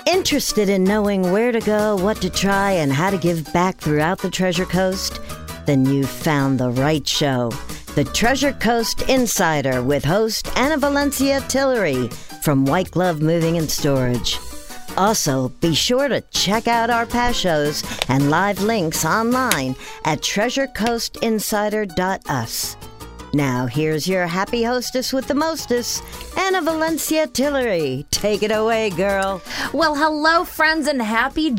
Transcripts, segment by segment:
Interested in knowing where to go, what to try, and how to give back throughout the Treasure Coast? Then you've found the right show. The Treasure Coast Insider with host Anna Valencia Tillery from White Glove Moving and Storage. Also, be sure to check out our past shows and live links online at treasurecoastinsider.us. Now, here's your happy hostess with the mostest, Anna Valencia Tillery. Take it away, girl. Well, hello, friends, and happy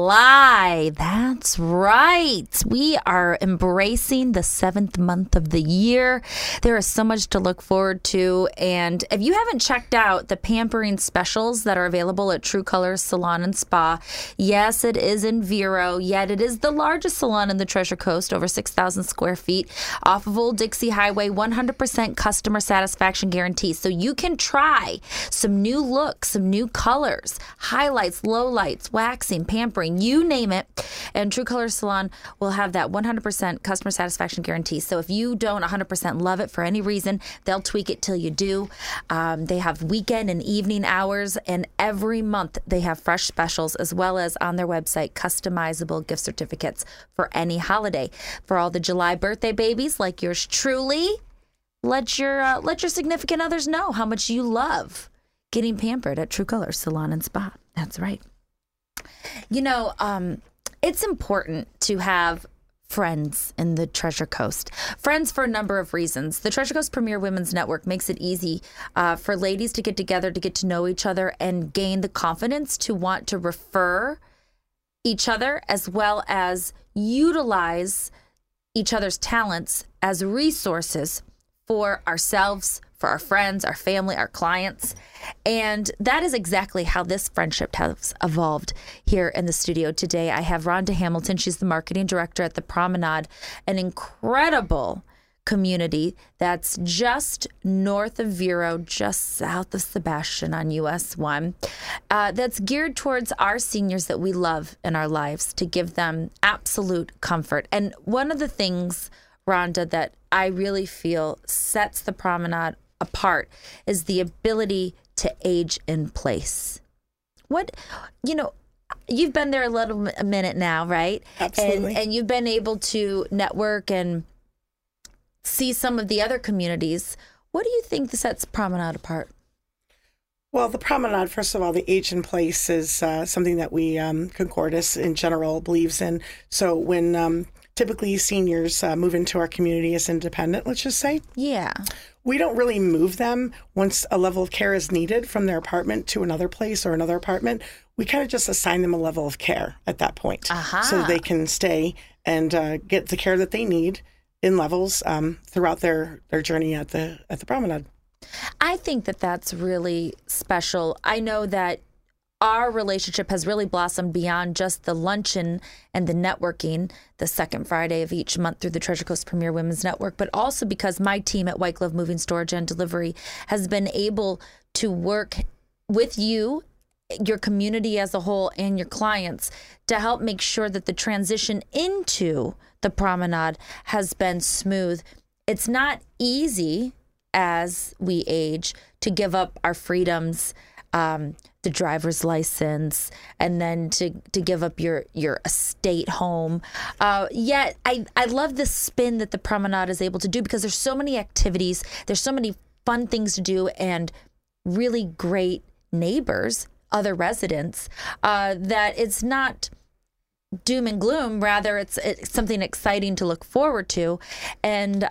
July. That's right. We are embracing the 7th month of the year. There is so much to look forward to. And if you haven't checked out the pampering specials that are available at True Colors Salon and Spa, yes, it is in Vero, yet it is the largest salon in the Treasure Coast, over 6,000 square feet, off of Old Dixie Highway, 100% customer satisfaction guarantee. So you can try some new looks, some new colors, highlights, lowlights, waxing, pampering, you name it. And True Colors Salon will have that 100% customer satisfaction guarantee. So if you don't 100% love it for any reason, they'll tweak it till you do. They have weekend and evening hours, and every month they have fresh specials, as well as on their website, customizable gift certificates for any holiday. For all the July birthday babies like yours truly, let your significant others know how much you love getting pampered at True Colors Salon and Spa. That's right. You know, it's important to have friends in the Treasure Coast. Friends for a number of reasons. The Treasure Coast Premier Women's Network makes it easy for ladies to get together, to get to know each other, and gain the confidence to want to refer each other, as well as utilize each other's talents as resources for ourselves, for our friends, our family, our clients. And that is exactly how this friendship has evolved here in the studio today. I have Rhonda Hamilton. She's the marketing director at The Promenade, an incredible community that's just north of Vero, just south of Sebastian on US 1, that's geared towards our seniors that we love in our lives, to give them absolute comfort. And one of the things, Rhonda, that I really feel sets The Promenade apart is the ability to age in place. You've been there a minute now, right? Absolutely. And you've been able to network and see some of the other communities. What do you think sets Promenade apart? Well, the Promenade, first of all, the age in place is something that we, Concordis in general, believes in. So when typically seniors move into our community as independent, let's just say. Yeah. We don't really move them once a level of care is needed from their apartment to another place or another apartment. We kind of just assign them a level of care at that point, so they can stay and get the care that they need in levels throughout their journey at the Promenade. I think that's really special. I know that our relationship has really blossomed beyond just the luncheon and the networking the second Friday of each month through the Treasure Coast Premier Women's Network, but also because my team at White Glove Moving, Storage, and Delivery has been able to work with you, your community as a whole, and your clients to help make sure that the transition into the Promenade has been smooth. It's not easy as we age to give up our freedoms, the driver's license, and then to give up your estate home. Yet I love the spin that the Promenade is able to do, because there's so many activities, there's so many fun things to do, and really great neighbors, other residents, that it's not doom and gloom. Rather, it's something exciting to look forward to. And,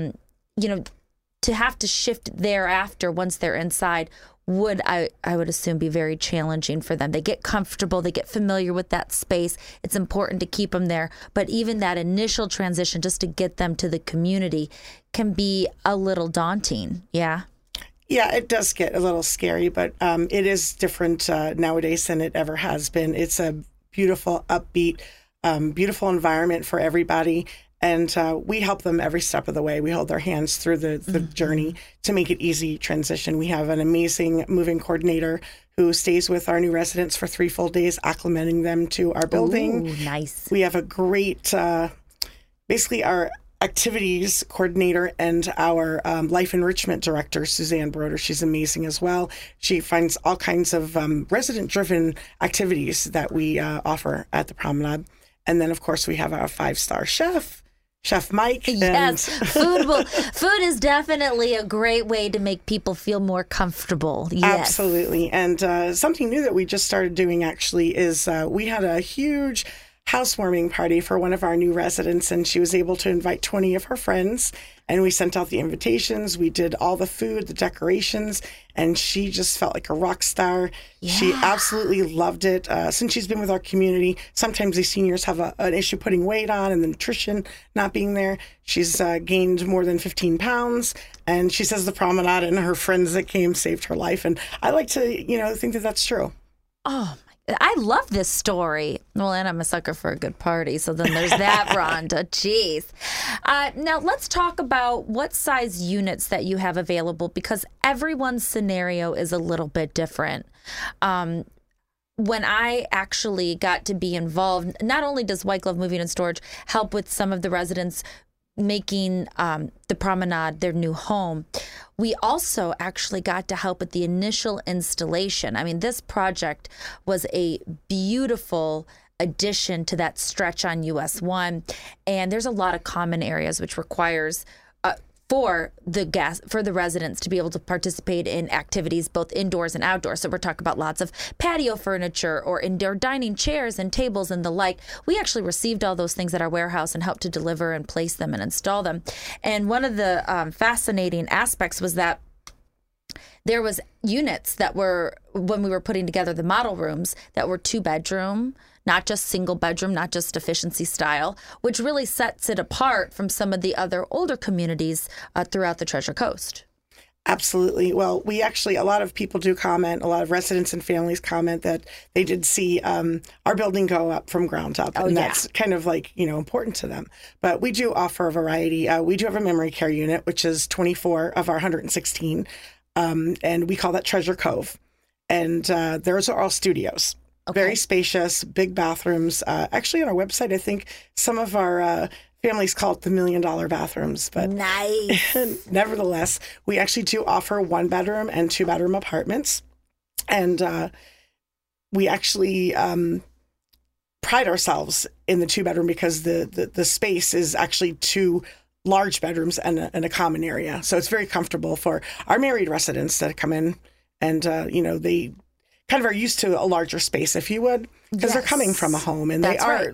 to have to shift thereafter once they're inside I would assume be very challenging for them. They get comfortable, they get familiar with that space. It's important to keep them there. But even that initial transition, just to get them to the community, can be a little daunting. Yeah. Yeah, it does get a little scary, but it is different nowadays than it ever has been. It's a beautiful, upbeat, beautiful environment for everybody. And we help them every step of the way. We hold their hands through the journey to make it easy transition. We have an amazing moving coordinator who stays with our new residents for 3 full days, acclimating them to our building. Ooh, nice. We have a great, basically our activities coordinator and our life enrichment director, Suzanne Broder. She's amazing as well. She finds all kinds of resident-driven activities that we offer at the Promenade. And then, of course, we have our 5-star chef, Chef Mike. Yes, food is definitely a great way to make people feel more comfortable. Yes. Absolutely. And something new that we just started doing actually is we had a huge housewarming party for one of our new residents, and she was able to invite 20 of her friends, and we sent out the invitations. We did all the food, the decorations, and she just felt like a rock star. Yeah. She absolutely loved it. Since she's been with our community, sometimes these seniors have an issue putting weight on and the nutrition not being there. She's gained more than 15 pounds, and she says the Promenade and her friends that came saved her life. And I like to, think that that's true. Oh, I love this story. Well, and I'm a sucker for a good party, so then there's that, Rhonda. Jeez. Now, let's talk about what size units that you have available, because everyone's scenario is a little bit different. When I actually got to be involved, not only does White Glove Moving and Storage help with some of the residents making the Promenade their new home, we also actually got to help with the initial installation. I mean, this project was a beautiful addition to that stretch on US 1, and there's a lot of common areas which requires for the residents to be able to participate in activities both indoors and outdoors. So we're talking about lots of patio furniture or indoor dining chairs and tables and the like. We actually received all those things at our warehouse and helped to deliver and place them and install them. And one of the fascinating aspects was that there was units that were, when we were putting together the model rooms, that were 2-bedroom, not just single bedroom, not just efficiency style, which really sets it apart from some of the other older communities throughout the Treasure Coast. Absolutely. Well, we actually, a lot of people do comment, a lot of residents and families comment that they did see our building go up from ground up. And that's kind of like, important to them. But we do offer a variety. We do have a memory care unit, which is 24 of our 116. And we call that Treasure Cove. And those are all studios. Okay. Very spacious, big bathrooms. Actually, on our website, I think some of our families call it the $1 million bathrooms. But nice. Nevertheless, we actually do offer 1-bedroom and 2-bedroom apartments. And we actually pride ourselves in the 2-bedroom because the space is actually 2 large bedrooms and a common area. So it's very comfortable for our married residents that come in and, they kind of are used to a larger space, if you would, because they're coming from a home and they are,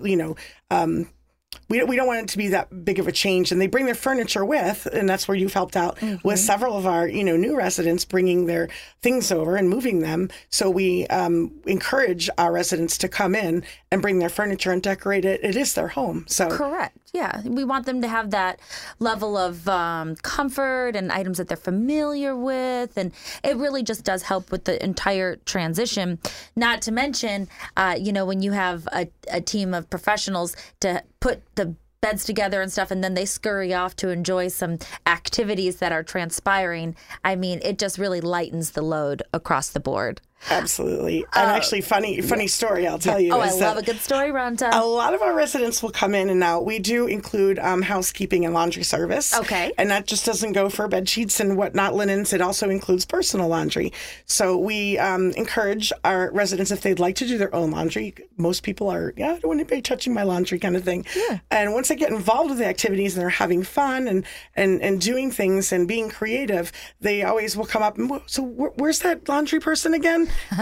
we don't want it to be that big of a change. And they bring their furniture with, and that's where you've helped out with several of our, new residents bringing their things over and moving them. So we encourage our residents to come in and bring their furniture and decorate it. It is their home. So correct. Yeah. We want them to have that level of comfort and items that they're familiar with. And it really just does help with the entire transition. Not to mention, when you have a team of professionals to put the beds together and stuff, and then they scurry off to enjoy some activities that are transpiring. I mean, it just really lightens the load across the board. Absolutely. And actually, funny story I'll tell you. Oh, I love a good story, Rhonda. A lot of our residents will come in and out. We do include housekeeping and laundry service. Okay. And that just doesn't go for bed sheets and whatnot, linens. It also includes personal laundry. So we encourage our residents, if they'd like to do their own laundry. Most people are, I don't want anybody touching my laundry kind of thing. Yeah. And once they get involved with the activities and they're having fun and doing things and being creative, they always will come up and, so where's that laundry person again?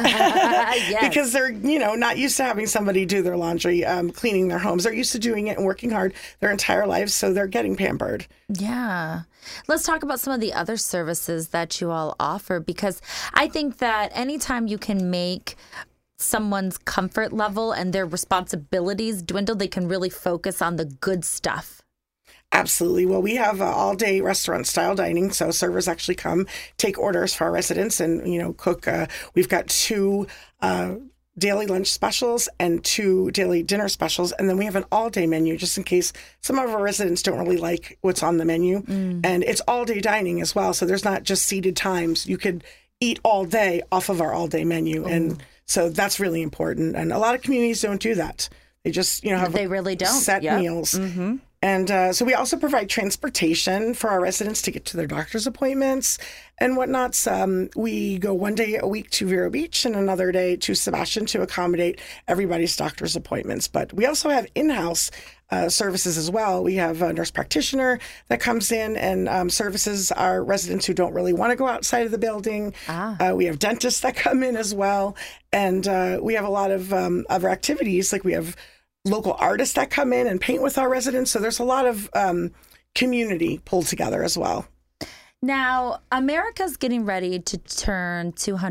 Yes. Because they're, not used to having somebody do their laundry, cleaning their homes. They're used to doing it and working hard their entire lives, so they're getting pampered. Yeah. Let's talk about some of the other services that you all offer, because I think that anytime you can make someone's comfort level and their responsibilities dwindle, they can really focus on the good stuff. Absolutely. Well, we have all-day restaurant-style dining, so servers actually come, take orders for our residents and, cook. We've got 2 daily lunch specials and 2 daily dinner specials, and then we have an all-day menu just in case some of our residents don't really like what's on the menu. And it's all-day dining as well, so there's not just seated times. You could eat all day off of our all-day menu, and so that's really important. And a lot of communities don't do that. They just, have they really don't. set meals. And so we also provide transportation for our residents to get to their doctor's appointments and whatnots. We go one day a week to Vero Beach and another day to Sebastian to accommodate everybody's doctor's appointments. But we also have in-house services as well. We have a nurse practitioner that comes in and services our residents who don't really want to go outside of the building. We have dentists that come in as well. And we have a lot of other activities, like we have local artists that come in and paint with our residents. So there's a lot of community pulled together as well. Now, America's getting ready to turn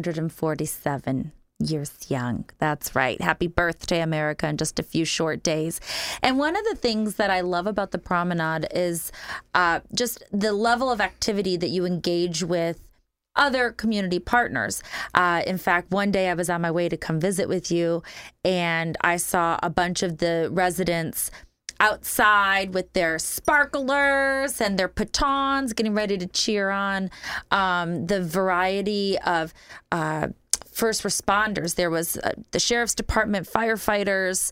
247 years young. That's right. Happy birthday, America, in just a few short days. And one of the things that I love about the Promenade is just the level of activity that you engage with other community partners. In fact, one day I was on my way to come visit with you, and I saw a bunch of the residents outside with their sparklers and their pitons, getting ready to cheer on the variety of first responders. There was the sheriff's department, firefighters,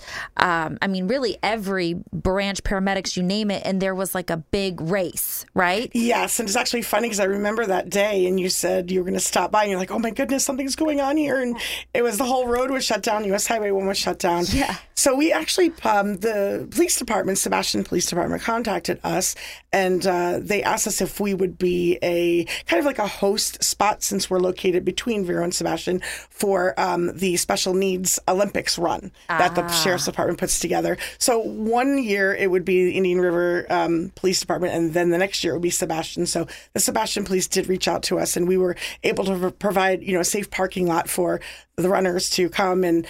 really every branch, paramedics, you name it. And there was like a big race, right? Yes. And it's actually funny because I remember that day and you said you were going to stop by and you're like, oh my goodness, something's going on here. And it was the whole road was shut down. US Highway 1 was shut down. Yeah. So we actually, the police department, Sebastian Police Department, contacted us and they asked us if we would be a kind of like a host spot since we're located between Vero and Sebastian for the special needs Olympics run that the Sheriff's Department puts together. So one year it would be the Indian River Police Department, and then the next year it would be Sebastian. So the Sebastian Police did reach out to us, and we were able to provide a safe parking lot for the runners to come and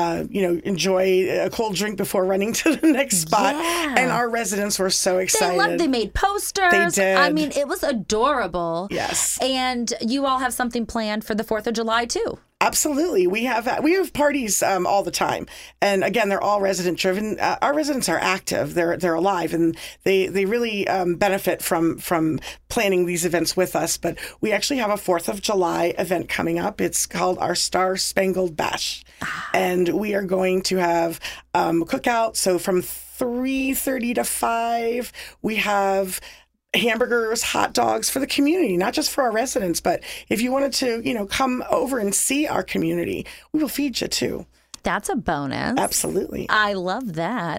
enjoy a cold drink before running to the next spot. Yeah. And our residents were so excited. They made posters. They did. I mean, it was adorable. Yes. And you all have something planned for the 4th of July too. Absolutely. We have parties all the time. And again, they're all resident driven. Our residents are active. They're alive, and they really benefit from planning these events with us. But we actually have a 4th of July event coming up. It's called our Star Spangled Bash. And we are going to have a cookout. So from 3:30 to 5, we have hamburgers, hot dogs for the community, not just for our residents, but if you wanted to, come over and see our community, we will feed you too. That's a bonus. Absolutely. I love that.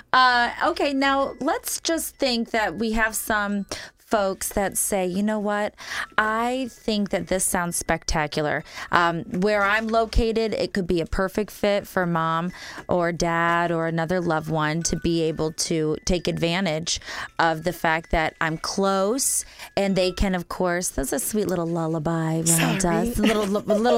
Okay, now let's just think that we have some folks that say, you know what, I think that this sounds spectacular. Where I'm located, it could be a perfect fit for mom or dad or another loved one to be able to take advantage of the fact that I'm close, and they can, of course, that's a sweet little lullaby, Rhonda. little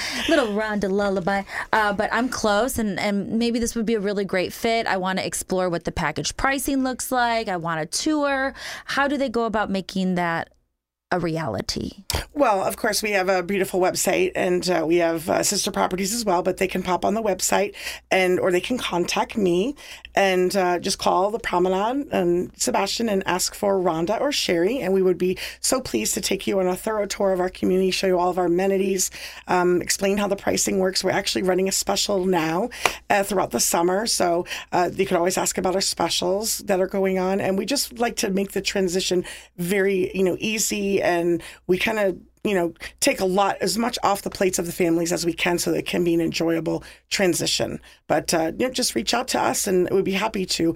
Rhonda lullaby. But I'm close, and maybe this would be a really great fit. I want to explore what the package pricing looks like. I want a tour. How do they go about making that a reality? Well, of course, we have a beautiful website, and we have sister properties as well, but they can pop on the website or they can contact me and just call the Promenade and Sebastian and ask for Rhonda or Sherry, and we would be so pleased to take you on a thorough tour of our community, show you all of our amenities, explain how the pricing works. We're actually running a special now throughout the summer, so you can always ask about our specials that are going on, and we just like to make the transition very, easy, and we kind of take as much off the plates of the families as we can so that it can be an enjoyable transition. But just reach out to us and we'd be happy to.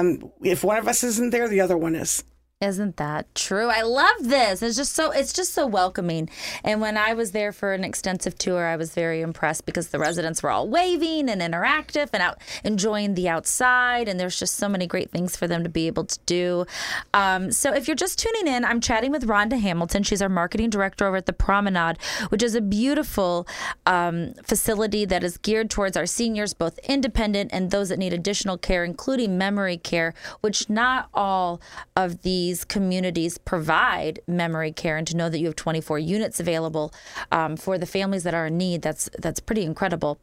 If one of us isn't there, the other one is. Isn't that true? I love this. It's just so welcoming. And when I was there for an extensive tour, I was very impressed because the residents were all waving and interactive and out enjoying the outside. And there's just so many great things for them to be able to do. So if you're just tuning in, I'm chatting with Rhonda Hamilton. She's our marketing director over at the Promenade, which is a beautiful facility that is geared towards our seniors, both independent and those that need additional care, including memory care, which not all of these communities provide memory care. And to know that you have 24 units available for the families that are in need, that's pretty incredible.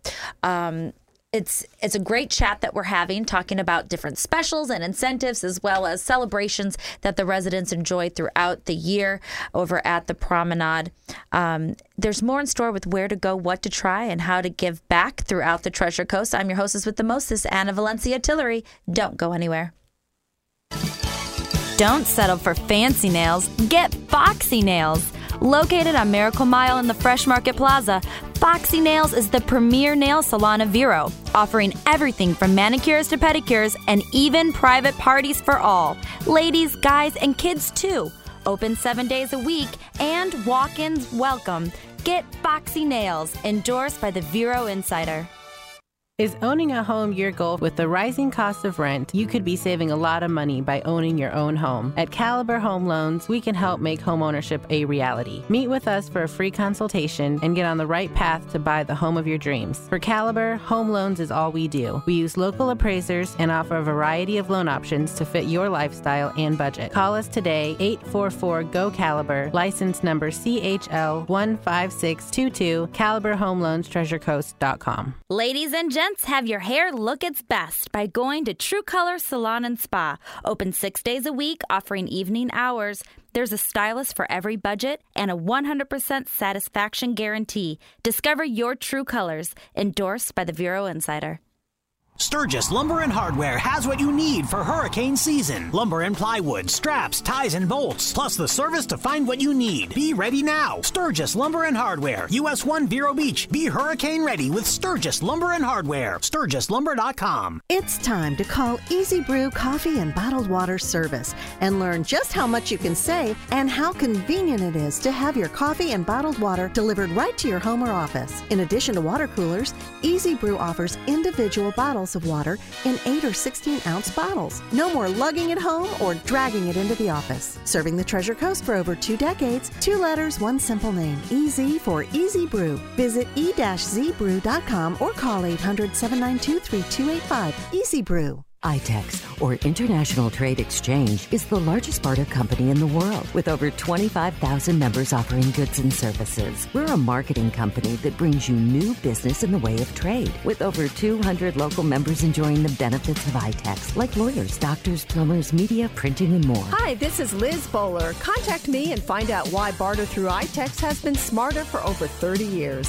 It's a great chat that we're having, talking about different specials and incentives as well as celebrations that the residents enjoy throughout the year over at the Promenade. There's more in store with where to go, what to try, and how to give back throughout the Treasure Coast. I'm your hostess with the mostest, Anna Valencia Tillery. Don't go anywhere. Don't settle for fancy nails. Get Foxy Nails. Located on Miracle Mile in the Fresh Market Plaza, Foxy Nails is the premier nail salon of Vero, offering everything from manicures to pedicures and even private parties for all. Ladies, guys, and kids too. Open 7 days a week and walk-ins welcome. Get Foxy Nails, endorsed by the Vero Insider. Is owning a home your goal? With the rising cost of rent, you could be saving a lot of money by owning your own home. At Caliber Home Loans, we can help make homeownership a reality. Meet with us for a free consultation and get on the right path to buy the home of your dreams. For Caliber, home loans is all we do. We use local appraisers and offer a variety of loan options to fit your lifestyle and budget. Call us today, 844-GO-CALIBER, license number CHL15622, Caliber Home Loans, TreasureCoast.com. Ladies and gentlemen, have your hair look its best by going to True Color Salon and Spa. Open 6 days a week, offering evening hours. There's a stylist for every budget and a 100% satisfaction guarantee. Discover your true colors. Endorsed by the Vero Insider. Sturgis Lumber and Hardware has what you need for hurricane season. Lumber and plywood, straps, ties, and bolts, plus the service to find what you need. Be ready now. Sturgis Lumber and Hardware, US 1 Vero Beach. Be hurricane ready with Sturgis Lumber and Hardware. SturgisLumber.com. It's time to call Easy Brew Coffee and Bottled Water Service and learn just how much you can save and how convenient it is to have your coffee and bottled water delivered right to your home or office. In addition to water coolers, Easy Brew offers individual bottles of water in 8 or 16-ounce bottles. No more lugging it home or dragging it into the office. Serving the Treasure Coast for over 2 decades, 2 letters, 1 simple name. EZ for Easy Brew. Visit e-zbrew.com or call 800-792-3285. Easy Brew. ITEX, or International Trade Exchange, is the largest barter company in the world, with over 25,000 members offering goods and services. We're a marketing company that brings you new business in the way of trade, with over 200 local members enjoying the benefits of ITEX, like lawyers, doctors, plumbers, media, printing, and more. Hi, this is Liz Bowler. Contact me and find out why barter through ITEX has been smarter for over 30 years.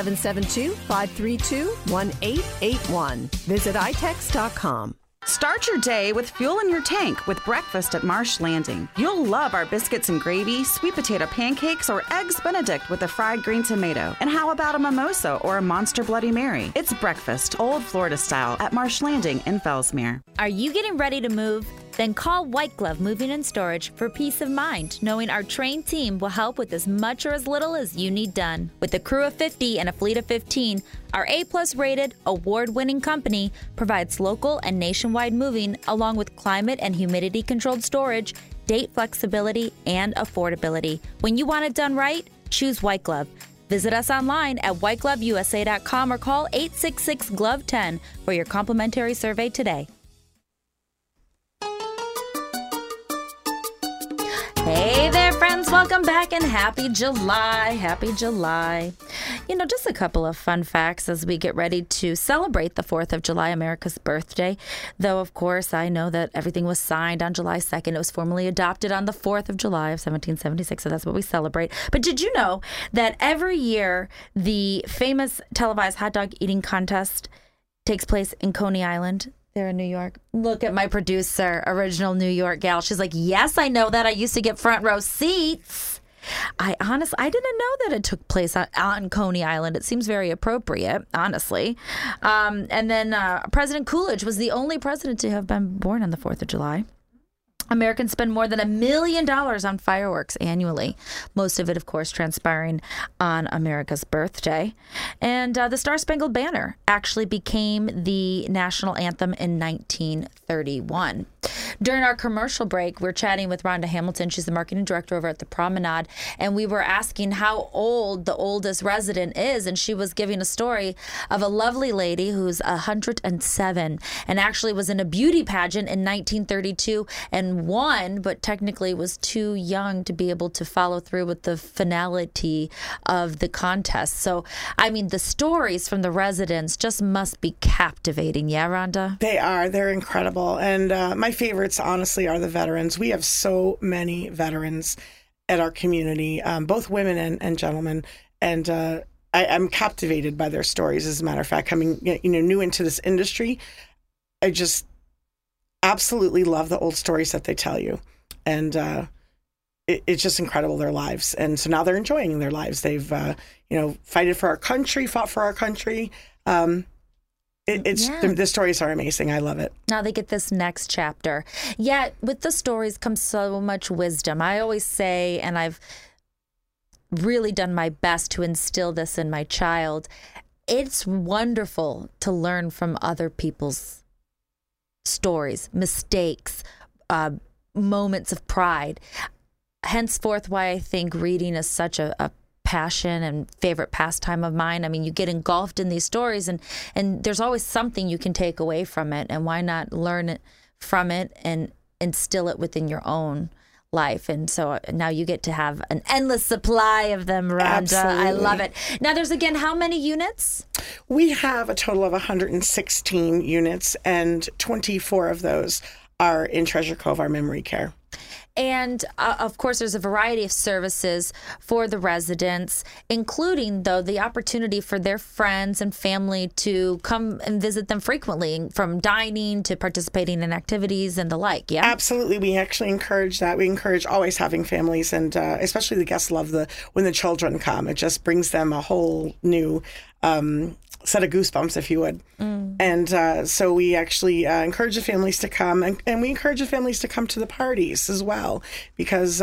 772-532-1881. Visit itex.com. Start your day with fuel in your tank with breakfast at Marsh Landing. You'll love our biscuits and gravy, sweet potato pancakes, or eggs Benedict with a fried green tomato. And how about a mimosa or a Monster Bloody Mary? It's breakfast, old Florida style, at Marsh Landing in Fellsmere. Are you getting ready to move? Then call White Glove Moving and Storage for peace of mind, knowing our trained team will help with as much or as little as you need done. With a crew of 50 and a fleet of 15, our A-plus rated, award-winning company provides local and nationwide moving along with climate and humidity-controlled storage, date flexibility, and affordability. When you want it done right, choose White Glove. Visit us online at whitegloveusa.com or call 866-GLOVE-10 for your complimentary survey today. Hey there, friends. Welcome back and happy July. Happy July. You know, just a couple of fun facts as we get ready to celebrate the 4th of July, America's birthday. Though, of course, I know that everything was signed on July 2nd. It was formally adopted on the 4th of July of 1776, so that's what we celebrate. But did you know that every year the famous televised hot dog eating contest takes place in Coney Island? There in New York. Look at my producer, original New York gal. She's like, yes, I know that. I used to get front row seats. I didn't know that it took place on Coney Island. It seems very appropriate, honestly. And then President Coolidge was the only president to have been born on the 4th of July. Americans spend more than $1 million on fireworks annually, most of it, of course, transpiring on America's birthday. And the Star-Spangled Banner actually became the national anthem in 1931. During our commercial break, we're chatting with Rhonda Hamilton. She's the marketing director over at the Promenade, and we were asking how old the oldest resident is, and she was giving a story of a lovely lady who's 107 and actually was in a beauty pageant in 1932 and won, but technically was too young to be able to follow through with the finality of the contest. So, I mean, the stories from the residents just must be captivating. Yeah, Rhonda? They are. They're incredible. And my favorites, honestly, are the veterans. We have so many veterans at our community, both women and gentlemen. And I'm captivated by their stories, as a matter of fact. Coming, new into this industry, I absolutely love the old stories that they tell you. And it's just incredible, their lives. And so now they're enjoying their lives. They've, fought for our country. The stories are amazing. I love it. Now they get this next chapter. Yet with the stories comes so much wisdom. I always say, and I've really done my best to instill this in my child, it's wonderful to learn from other people's stories, mistakes, moments of pride. Henceforth, why I think reading is such a passion and favorite pastime of mine. I mean, you get engulfed in these stories, and there's always something you can take away from it, and why not learn it from it and instill it within your own life? And so now you get to have an endless supply of them, Rhonda. Absolutely. I love it. Now there's, again, how many units? We have a total of 116 units, and 24 of those are in Treasure Cove, our memory care. And, of course, there's a variety of services for the residents, including, though, the opportunity for their friends and family to come and visit them frequently, from dining to participating in activities and the like, yeah? Absolutely. We actually encourage that. We encourage always having families, and especially the guests love when the children come. It just brings them a whole new set of goosebumps, if you would. And so we actually encourage the families to come, and we encourage the families to come to the parties as well, because,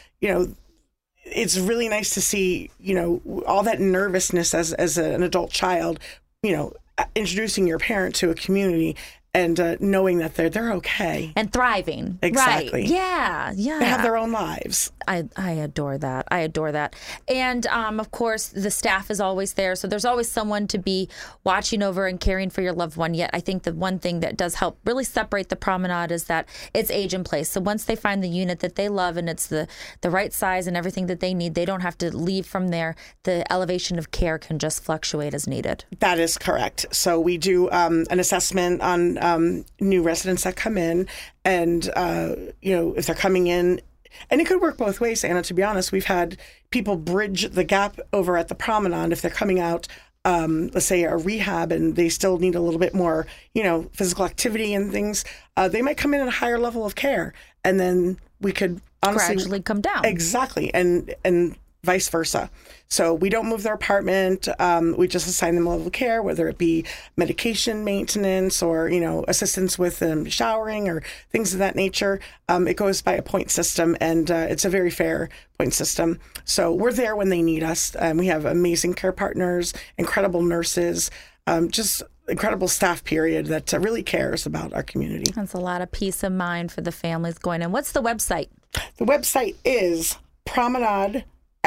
it's really nice to see, all that nervousness as an adult child, introducing your parent to a community and knowing that they're okay. And thriving. Exactly. Right. Yeah. They have their own lives. I adore that. And, of course, the staff is always there. So there's always someone to be watching over and caring for your loved one. Yet I think the one thing that does help really separate the promenade is that it's age and place. So once they find the unit that they love and it's the right size and everything that they need, they don't have to leave from there. The elevation of care can just fluctuate as needed. That is correct. So we do an assessment on new residents that come in, and, if they're coming in. And it could work both ways, Anna, to be honest. We've had people bridge the gap over at the promenade if they're coming out, let's say, a rehab, and they still need a little bit more, physical activity and things. They might come in at a higher level of care, and then we could honestly gradually come down. Exactly, and vice versa. So we don't move their apartment. We just assign them a level of care, whether it be medication maintenance or, assistance with showering or things of that nature. It goes by a point system, and it's a very fair point system. So we're there when they need us. We have amazing care partners, incredible nurses, just incredible staff, period, that really cares about our community. That's a lot of peace of mind for the families going in. What's the website? The website is promenadesl.com.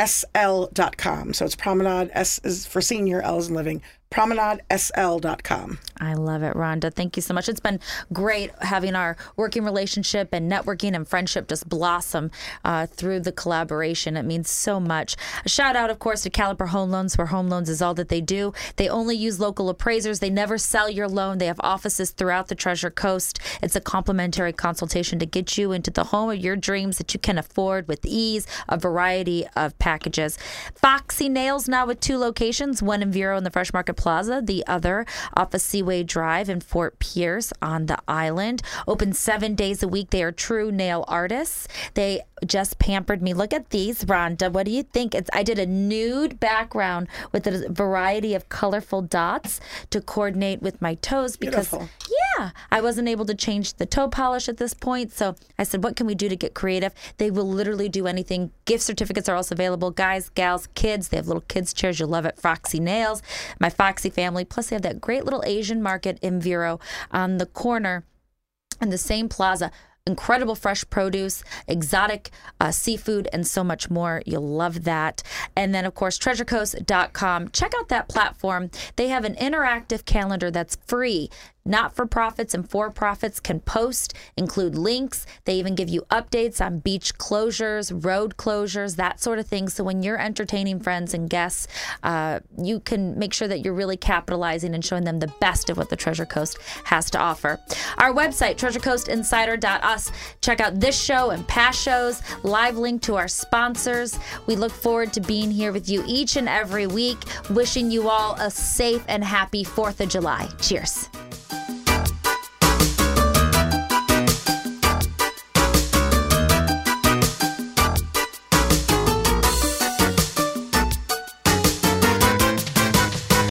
So it's Promenade, S is for senior, L is in living, promenadesl.com. I love it, Rhonda. Thank you so much. It's been great having our working relationship and networking and friendship just blossom through the collaboration. It means so much. A shout out, of course, to Caliber Home Loans, where home loans is all that they do. They only use local appraisers. They never sell your loan. They have offices throughout the Treasure Coast. It's a complimentary consultation to get you into the home of your dreams that you can afford with ease, a variety of packages. Foxy Nails now with 2 locations, one in Vero in the Fresh Market Plaza, the other off of Seaway Drive in Fort Pierce on the island. Open 7 days a week. They are true nail artists. They just pampered me. Look at these, Rhonda. What do you think? I did a nude background with a variety of colorful dots to coordinate with my toes because, beautiful. Yeah, I wasn't able to change the toe polish at this point. So I said, what can we do to get creative? They will literally do anything. Gift certificates are also available. Guys, gals, kids. They have little kids chairs. You'll love it. Foxy Nails. My Foxy family. Plus, they have that great little Asian market in Vero on the corner in the same plaza. Incredible fresh produce, exotic seafood, and so much more. You'll love that. And then, of course, treasurecoast.com. Check out that platform. They have an interactive calendar that's free. Not-for-profits and for-profits can post, include links. They even give you updates on beach closures, road closures, that sort of thing. So when you're entertaining friends and guests, you can make sure that you're really capitalizing and showing them the best of what the Treasure Coast has to offer. Our website, treasurecoastinsider.us. Check out this show and past shows, live link to our sponsors. We look forward to being here with you each and every week. Wishing you all a safe and happy 4th of July. Cheers.